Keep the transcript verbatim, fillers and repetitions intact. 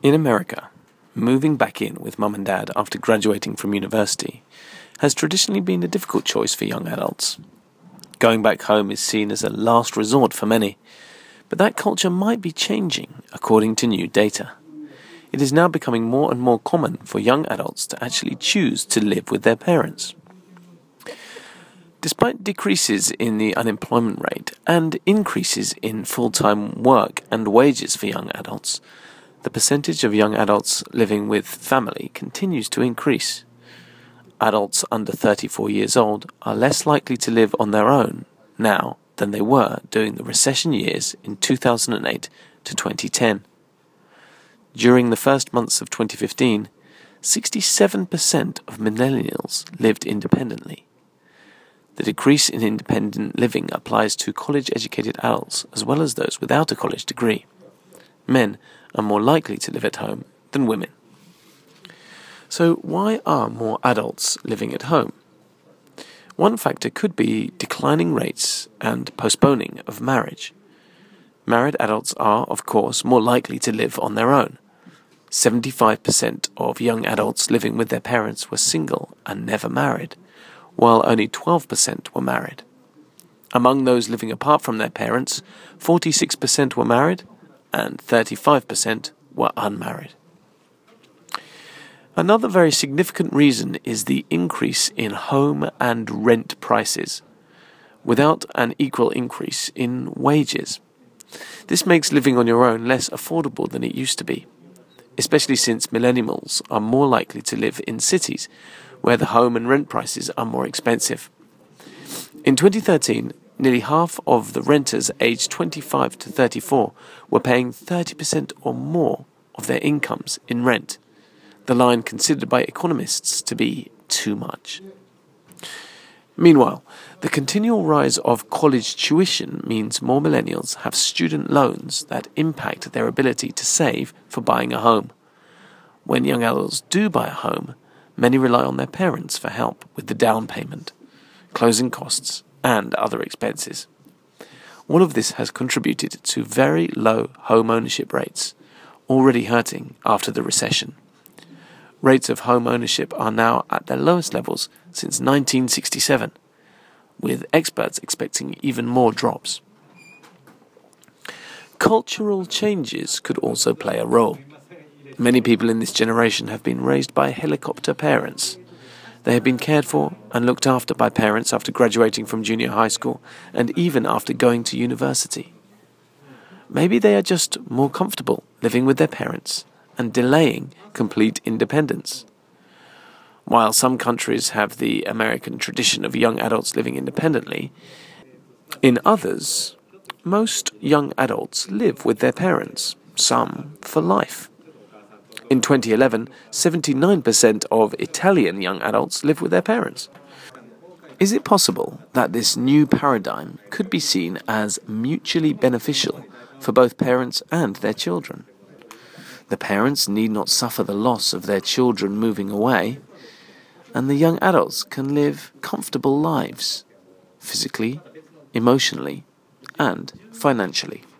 In America, moving back in with mum and dad after graduating from university has traditionally been a difficult choice for young adults. Going back home is seen as a last resort for many, but that culture might be changing according to new data. It is now becoming more and more common for young adults to actually choose to live with their parents. Despite decreases in the unemployment rate and increases in full-time work and wages for young adults, the percentage of young adults living with family continues to increase. Adults under thirty-four years old are less likely to live on their own now than they were during the recession years in two thousand eight to twenty ten. During the first months of twenty fifteen, sixty-seven percent of millennials lived independently. The decrease in independent living applies to college-educated adults as well as those without a college degree. Men are more likely to live at home than women. So why are more adults living at home? One factor could be declining rates and postponing of marriage. Married adults are, of course, more likely to live on their own. seventy-five percent of young adults living with their parents were single and never married, while only twelve percent were married. Among those living apart from their parents, forty-six percent were married and thirty-five percent were unmarried. Another very significant reason is the increase in home and rent prices, without an equal increase in wages. This makes living on your own less affordable than it used to be, especially since millennials are more likely to live in cities where the home and rent prices are more expensive. In twenty thirteen, nearly half of the renters aged twenty-five to thirty-four were paying thirty percent or more of their incomes in rent, the line considered by economists to be too much. Meanwhile, the continual rise of college tuition means more millennials have student loans that impact their ability to save for buying a home. When young adults do buy a home, many rely on their parents for help with the down payment, closing costs, and other expenses. All of this has contributed to very low home ownership rates, already hurting after the recession. Rates of home ownership are now at their lowest levels since nineteen sixty-seven, with experts expecting even more drops. Cultural changes could also play a role. Many people in this generation have been raised by helicopter parents. They have been cared for and looked after by parents after graduating from junior high school and even after going to university. Maybe they are just more comfortable living with their parents and delaying complete independence. While some countries have the American tradition of young adults living independently, in others, most young adults live with their parents, some for life. In twenty eleven, seventy-nine percent of Italian young adults live with their parents. Is it possible that this new paradigm could be seen as mutually beneficial for both parents and their children? The parents need not suffer the loss of their children moving away, and the young adults can live comfortable lives, physically, emotionally, and financially.